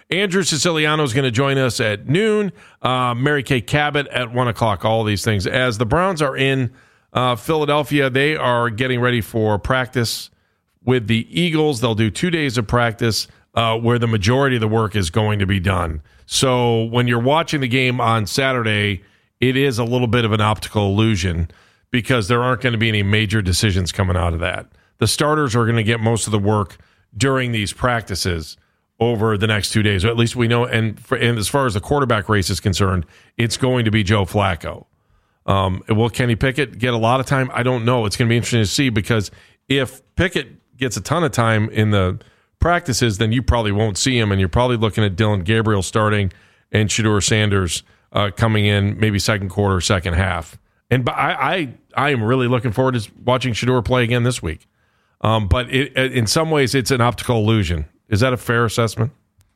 Andrew Siciliano is going to join us at noon. Mary Kay Cabot at 1 o'clock. All these things. As the Browns are in Philadelphia, they are getting ready for practice with the Eagles. They'll do 2 days of practice where the majority of the work is going to be done. So when you're watching the game on Saturday, it is a little bit of an optical illusion because there aren't going to be any major decisions coming out of that. The starters are going to get most of the work during these practices over the next 2 days. Or at least we know, and as far as the quarterback race is concerned, it's going to be Joe Flacco. Will Kenny Pickett get a lot of time? I don't know. It's going to be interesting to see because if Pickett gets a ton of time in the practices, then you probably won't see him, and you're probably looking at Dylan Gabriel starting and Shedeur Sanders coming in maybe second quarter, second half. And I am really looking forward to watching Shedeur play again this week. But in some ways, it's an optical illusion. Is that a fair assessment?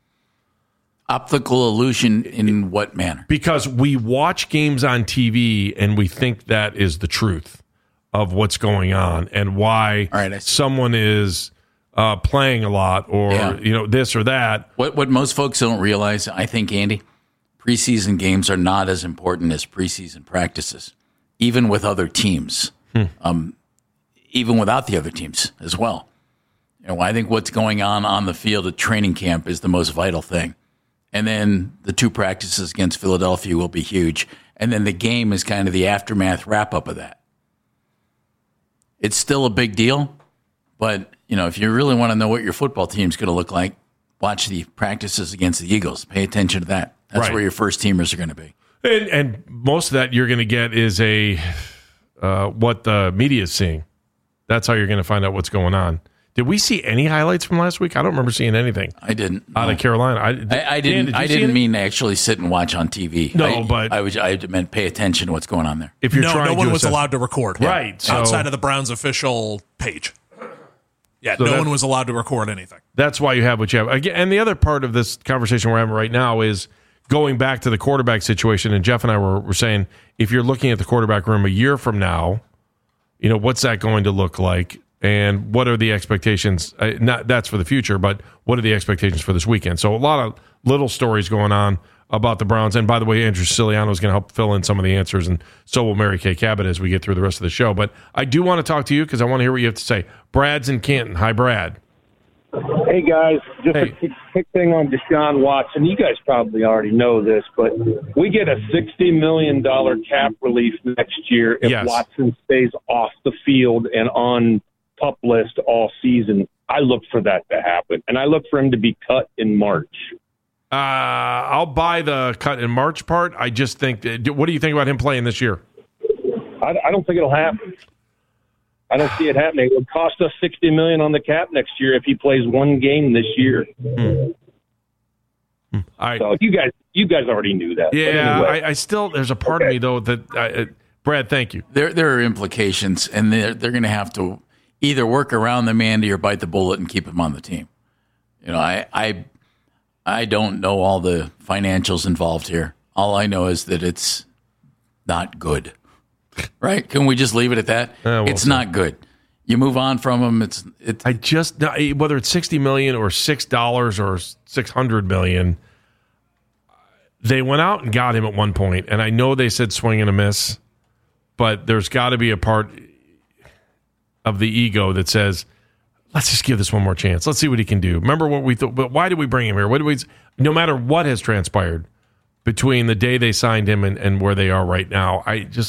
Optical illusion in what manner? Because we watch games on TV and we think that is the truth of what's going on and why someone is playing a lot or this or that. What most folks don't realize, I think, Andy, preseason games are not as important as preseason practices, even with other teams, even without the other teams as well. I think what's going on the field at training camp is the most vital thing. And then the 2 practices against Philadelphia will be huge. And then the game is kind of the aftermath wrap-up of that. It's still a big deal, but if you really want to know what your football team's going to look like, watch the practices against the Eagles. Pay attention to that. That's where your first teamers are going to be. And most of that you're going to get is what the media is seeing. That's how you're going to find out what's going on. Did we see any highlights from last week? I don't remember seeing anything. I didn't. Out of Carolina. I didn't. I didn't mean to actually sit and watch on TV. No, but I meant pay attention to what's going on there. If you're no one was allowed to record. Right. So, outside of the Browns official page. Yeah, so no one was allowed to record anything. That's why you have what you have. And the other part of this conversation we're having right now is going back to the quarterback situation. And Jeff and I were saying, if you're looking at the quarterback room a year from now, what's that going to look like? And what are the expectations? That's for the future, but what are the expectations for this weekend? So a lot of little stories going on about the Browns. And by the way, Andrew Siciliano is going to help fill in some of the answers, and so will Mary Kay Cabot as we get through the rest of the show. But I do want to talk to you because I want to hear what you have to say. Brad's in Canton. Hi, Brad. Hey, guys. Just a quick thing on Deshaun Watson. You guys probably already know this, but we get a $60 million cap relief next year if Watson stays off the field and on PUP list all season. I look for that to happen, and I look for him to be cut in March. I'll buy the cut in March part. I just think, what do you think about him playing this year? I don't think it'll happen. I don't see it happening. It would cost us $60 million on the cap next year if he plays one game this year. All right. So you guys already knew that. Yeah, anyway. I still, there's a part of me though that Brad, thank you. There are implications, and they're going to have to either work around them, Andy, or bite the bullet and keep him on the team. I don't know all the financials involved here. All I know is that it's not good. Right? Can we just leave it at that? It's not good. You move on from him. I just, whether it's $60 million or $6 or $600 million, they went out and got him at one point, and I know they said swing and a miss, but there's got to be a part of the ego that says, let's just give this one more chance. Let's see what he can do. Remember what we thought, but why did we bring him here? No matter what has transpired between the day they signed him and where they are right now,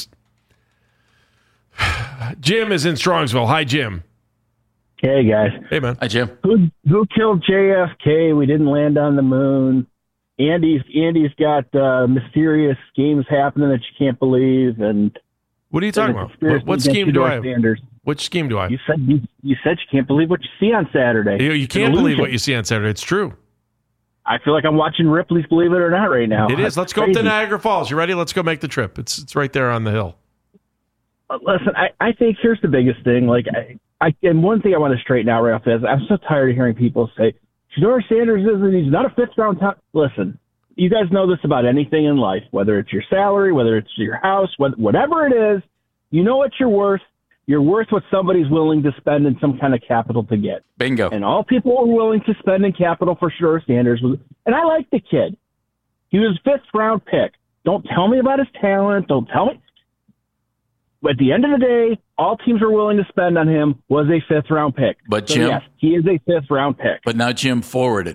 Jim is in Strongsville. Hi, Jim. Hey, guys. Hey, man. Hi, Jim. Who killed JFK? We didn't land on the moon. Andy's got mysterious games happening that you can't believe. And what are you talking about? What scheme do I have? Sanders. Which scheme do I have? You said you can't believe what you see on Saturday. You can't believe what you see on Saturday. It's true. I feel like I'm watching Ripley's Believe It or Not right now. It is. Let's go up to Niagara Falls. You ready? Let's go make the trip. It's right there on the hill. Listen, I think here's the biggest thing. And one thing I want to straighten out right off is I'm so tired of hearing people say, Shedeur Sanders he's not a fifth-round top. Listen, you guys know this about anything in life, whether it's your salary, whether it's your house, whatever it is, you know what you're worth. You're worth what somebody's willing to spend in some kind of capital to get. Bingo. And all people were willing to spend in capital for Shedeur Sanders was, and I like the kid. He was a 5th round pick. Don't tell me about his talent. Don't tell me. But at the end of the day, all teams were willing to spend on him was a 5th round pick. But so Jim, yes, he is a 5th round pick. But now Jim forwarded.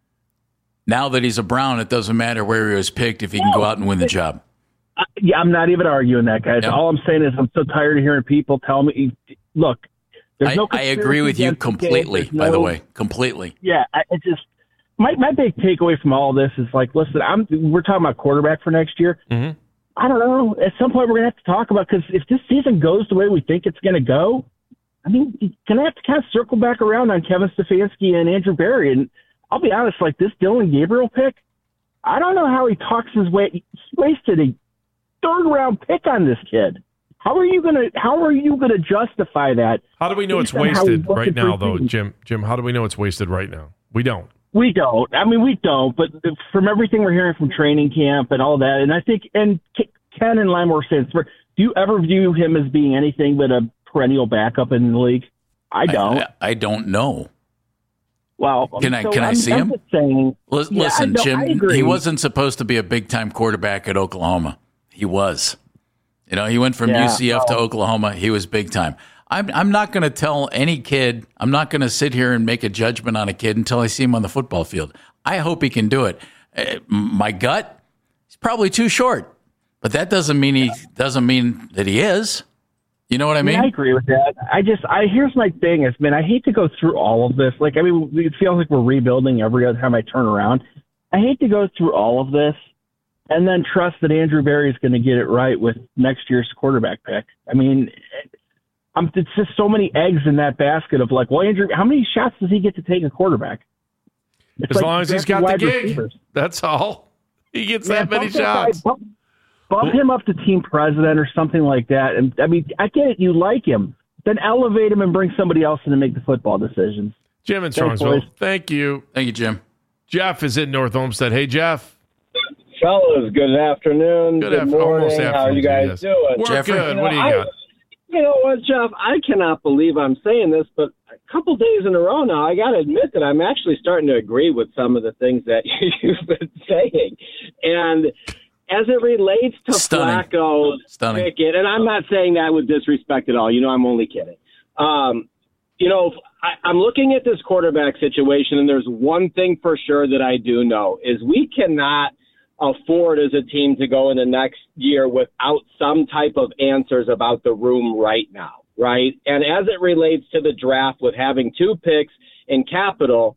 Now that he's a Brown, it doesn't matter where he was picked if he can go out and win the job. Yeah, I'm not even arguing that, guys. Yep. All I'm saying is I'm so tired of hearing people tell me, look, there's no I agree with you completely, by the way. Completely. Yeah, it's just my big takeaway from all this is like, listen, we're talking about quarterback for next year. Mm-hmm. I don't know. At some point, we're going to have to talk about, because if this season goes the way we think it's going to go, I mean, you're going to have to kind of circle back around on Kevin Stefanski and Andrew Berry. And I'll be honest, like this Dillon Gabriel pick, I don't know how he talks his way. He wasted a 3rd round pick on this kid. How are you gonna justify that? How do we know it's wasted right now, though, Jim? Jim, how do we know it's wasted right now? We don't. We don't. I mean, we don't. But from everything we're hearing from training camp and all that, and I think, and Ken and Lime were saying, do you ever view him as being anything but a perennial backup in the league? I don't. I don't know. Well, can I see him? Just saying, listen, Jim, he wasn't supposed to be a big-time quarterback at Oklahoma. He was. You know, he went from UCF to Oklahoma. He was big time. I'm not going to tell any kid, I'm not going to sit here and make a judgment on a kid until I see him on the football field. I hope he can do it. My gut, he's probably too short, but that doesn't mean that he is. You know what I mean? I agree with that. Here's my thing is, man, I hate to go through all of this. Like, I mean, it feels like we're rebuilding every other time I turn around. I hate to go through all of this and then trust that Andrew Berry is going to get it right with next year's quarterback pick. I mean, it's just so many eggs in that basket of like, well, Andrew, how many shots does he get to take a quarterback? As long as he's got the gig. Receivers. That's all. He gets that many shots. Bump him up to team president or something like that. And I mean, I get it. You like him. Then elevate him and bring somebody else in to make the football decisions. Jim in Strongsville. Thank you. Thank you, Jim. Jeff is in North Olmsted. Hey, Jeff. Fellas, good afternoon. Good morning. How are you guys doing? We're Jeffrey, good. What do you got? You know what, Jeff? I cannot believe I'm saying this, but a couple days in a row now, I got to admit that I'm actually starting to agree with some of the things that you've been saying. And as it relates to Flacco, Pickett, and I'm not saying that with disrespect at all. You know, I'm only kidding. You know, I'm looking at this quarterback situation, and there's one thing for sure that I do know is we cannot afford as a team to go into next year without some type of answers about the room right now, right? And as it relates to the draft with having 2 picks in capital,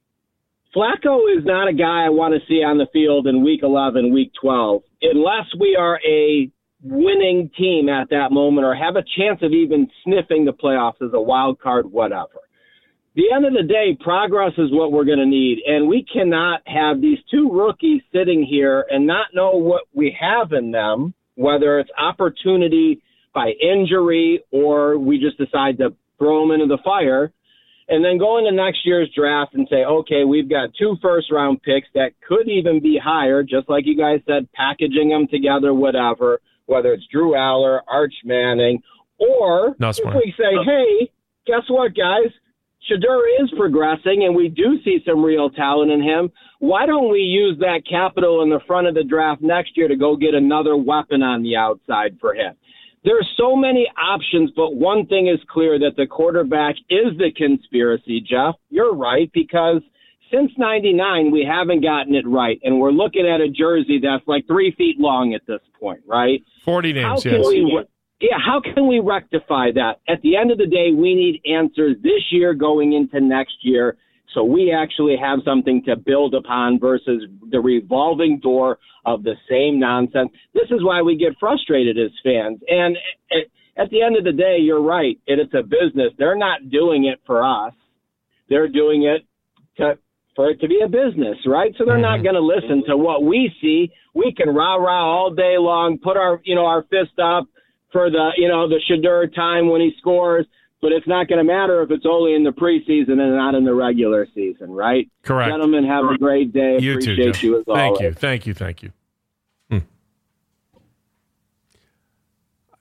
Flacco is not a guy I want to see on the field in week 11, week 12, unless we are a winning team at that moment or have a chance of even sniffing the playoffs as a wild card, whatever. The end of the day, progress is what we're going to need, and we cannot have these 2 rookies sitting here and not know what we have in them, whether it's opportunity by injury or we just decide to throw them into the fire, and then go into next year's draft and say, okay, we've got 2 first-round picks that could even be higher, just like you guys said, packaging them together, whatever, whether it's Drew Aller, Arch Manning, or if we say, hey, guess what, guys? Shedeur is progressing, and we do see some real talent in him. Why don't we use that capital in the front of the draft next year to go get another weapon on the outside for him? There's so many options, but one thing is clear, that the quarterback is the conspiracy, Jeff. You're right, because since 99, we haven't gotten it right, and we're looking at a jersey that's like 3 feet long at this point, right? 40 names, yes. How can we rectify that? At the end of the day, we need answers this year going into next year so we actually have something to build upon versus the revolving door of the same nonsense. This is why we get frustrated as fans. And at the end of the day, you're right. It's a business. They're not doing it for us. They're doing it for it to be a business, right? So they're not going to listen to what we see. We can rah-rah all day long, put our fist up for the Shedeur time when he scores, but it's not going to matter if it's only in the preseason and not in the regular season, right? Correct. Gentlemen, have a great day. You Appreciate too, you as always. Thank you.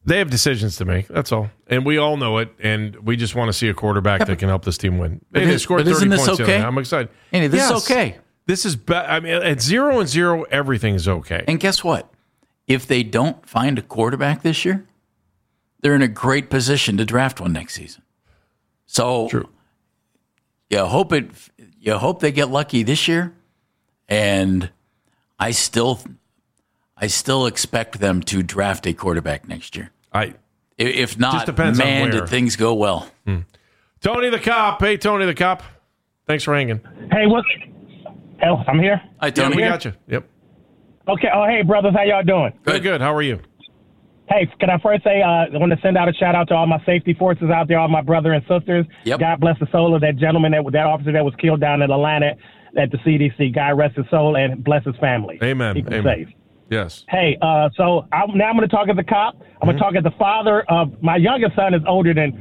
They have decisions to make. That's all, and we all know it. And we just want to see a quarterback that can help this team win. But they scored 30 points. Okay? I'm excited. Andy, this is okay. This is. I mean, at 0-0, everything is okay. And guess what? If they don't find a quarterback this year, they're in a great position to draft one next season. So, True. You hope they get lucky this year, and I still expect them to draft a quarterback next year. If not, man, did things go well. Tony the Cop. Hey, Tony the Cop. Thanks for hanging. Hey, I'm here. Hi, Tony. We got you. Yep. Okay. Oh, hey, brothers. How y'all doing? Good. How are you? Hey, can I first say I want to send out a shout out to all my safety forces out there, all my brothers and sisters. Yep. God bless the soul of that gentleman, that officer that was killed down in Atlanta at the CDC. God rest his soul and bless his family. Amen. Keep him Amen. safe. Yes. Hey, so I'm going to talk as a cop. I'm going to talk as the father of my youngest son is older than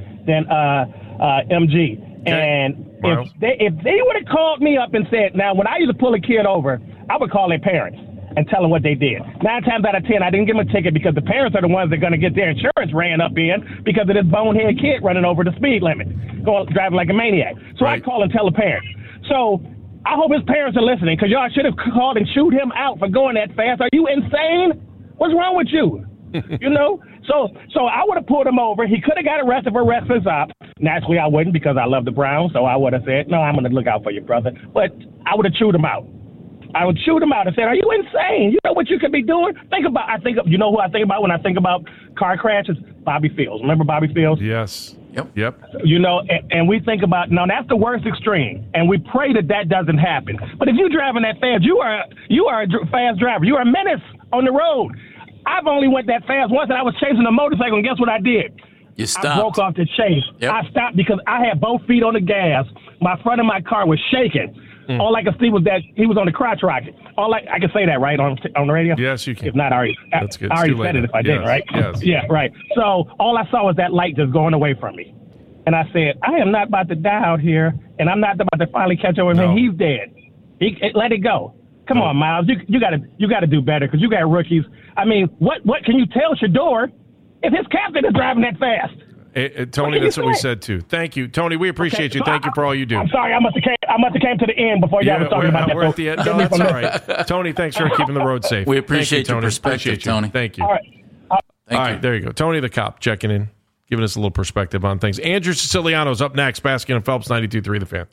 MG. Okay. And if they would have called me up and said, now when I used to pull a kid over, I would call their parents and tell them what they did. 9 times out of 10, I didn't give them a ticket because the parents are the ones that are going to get their insurance ran up in because of this bonehead kid running over the speed limit, driving like a maniac. So I call and tell the parents. So I hope his parents are listening because y'all should have called and shoot him out for going that fast. Are you insane? What's wrong with you? You know? So I would have pulled him over. He could have got arrested for reckless ops. Naturally, I wouldn't because I love the Browns. So I would have said, no, I'm going to look out for you, brother. But I would have chewed him out. I would shoot him out and said, are you insane? You know what you could be doing? You know who I think about when I think about car crashes? Bobby Fields. Remember Bobby Fields? Yes. Yep. You know, and we think about, no, that's the worst extreme. And we pray that doesn't happen. But if you're driving that fast, you are a fast driver. You are a menace on the road. I've only went that fast once, and I was chasing a motorcycle, and guess what I did? You stopped. I broke off the chase. Yep. I stopped because I had both feet on the gas. My front of my car was shaking. All I could see was that he was on the crotch rocket. I can say that, right, on the radio? Yes, you can. If not, That's good. I already said it if I did, right? Yes. Yeah, right. So all I saw was that light just going away from me. And I said, I am not about to die out here, and I'm not about to finally catch up with him. He's dead. Let it go. Come on, Miles. You got to do better because you got rookies. I mean, what can you tell Shador if his captain is driving that fast? Tony, that's what we said too. Thank you, Tony. We appreciate you. Thank you for all you do. I'm sorry, I must have came to the end before y'all was talking about that. We're at the end. No, that's all right. Tony, thanks for keeping the road safe. We appreciate your perspective, Tony. Thank you. All right. All right, there you go. Tony the Cop checking in, giving us a little perspective on things. Andrew Siciliano's up next. Baskin and Phelps, 92.3 The Fan.